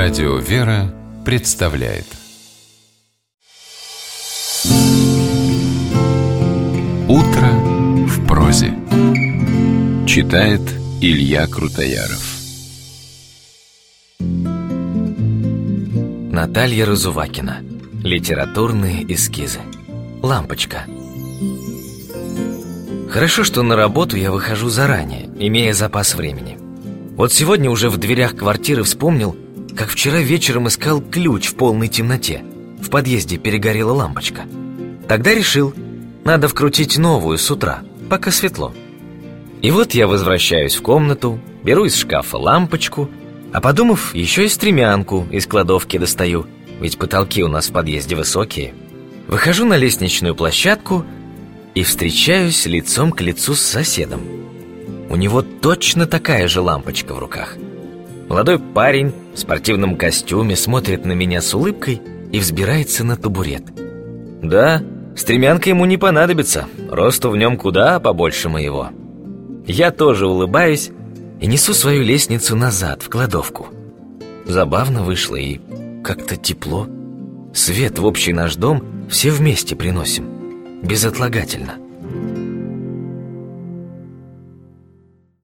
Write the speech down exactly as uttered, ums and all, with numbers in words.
Радио «Вера» представляет «Утро в прозе». Читает Илья Крутояров. Наталья Разувакина. Литературные эскизы. Лампочка. Хорошо, что на работу я выхожу заранее, имея запас времени. Вот сегодня уже в дверях квартиры вспомнил, как вчера вечером искал ключ в полной темноте. В подъезде перегорела лампочка. Тогда решил, надо вкрутить новую с утра, пока светло. И вот я возвращаюсь в комнату, беру из шкафа лампочку, а подумав, еще и стремянку из кладовки достаю, ведь потолки у нас в подъезде высокие. Выхожу на лестничную площадку и встречаюсь лицом к лицу с соседом. У него точно такая же лампочка в руках. Молодой парень в спортивном костюме смотрит на меня с улыбкой и взбирается на табурет. Да, стремянка ему не понадобится, росту в нем куда побольше моего. Я тоже улыбаюсь и несу свою лестницу назад, в кладовку. Забавно вышло и как-то тепло. Свет в общий наш дом все вместе приносим, безотлагательно.